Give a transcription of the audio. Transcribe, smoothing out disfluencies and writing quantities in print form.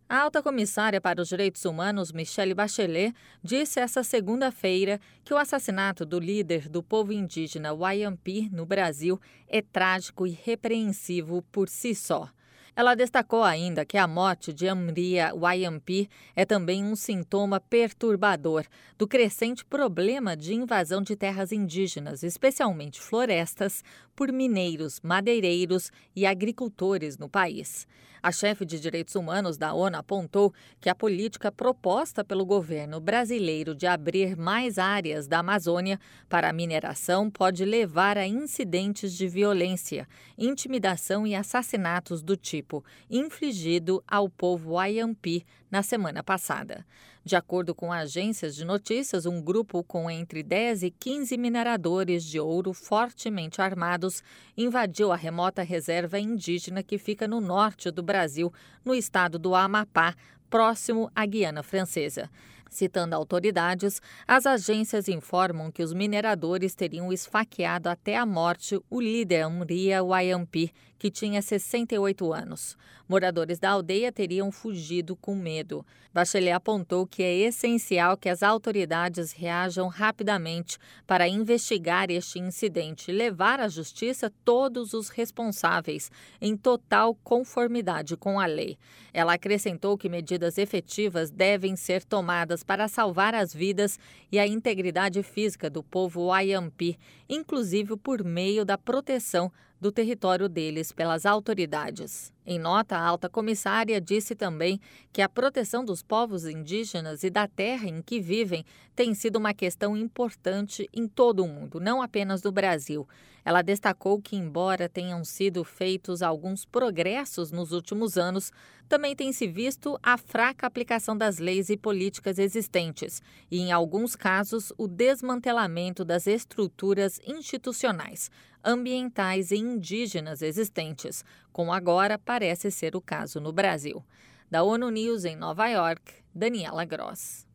A alta comissária para os direitos humanos, Michelle Bachelet, disse esta segunda-feira que o assassinato do líder do povo indígena Wayampi no Brasil é trágico e repreensivo por si só. Ela destacou ainda que a morte de Amria Wayampi é também um sintoma perturbador do crescente problema de invasão de terras indígenas, especialmente florestas, por mineiros, madeireiros e agricultores no país. A chefe de direitos humanos da ONU apontou que a política proposta pelo governo brasileiro de abrir mais áreas da Amazônia para a mineração pode levar a incidentes de violência, intimidação e assassinatos do tipo infligido ao povo Wayampi na semana passada. De acordo com agências de notícias, um grupo com entre 10 e 15 mineradores de ouro fortemente armados invadiu a remota reserva indígena que fica no norte do Brasil, no estado do Amapá, próximo à Guiana Francesa. Citando autoridades, as agências informam que os mineradores teriam esfaqueado até a morte o líder Amria Wayampi, que tinha 68 anos. Moradores da aldeia teriam fugido com medo. Bachelet apontou que é essencial que as autoridades reajam rapidamente para investigar este incidente e levar à justiça todos os responsáveis, em total conformidade com a lei. Ela acrescentou que medidas efetivas devem ser tomadas para salvar as vidas e a integridade física do povo Wayampi, inclusive por meio da proteção do território deles pelas autoridades. Em nota, a alta comissária disse também que a proteção dos povos indígenas e da terra em que vivem tem sido uma questão importante em todo o mundo, não apenas no Brasil. Ela destacou que, embora tenham sido feitos alguns progressos nos últimos anos, também tem se visto a fraca aplicação das leis e políticas existentes e, em alguns casos, o desmantelamento das estruturas institucionais, ambientais e indígenas existentes, como agora parece ser o caso no Brasil. Da ONU News em Nova York, Daniela Gross.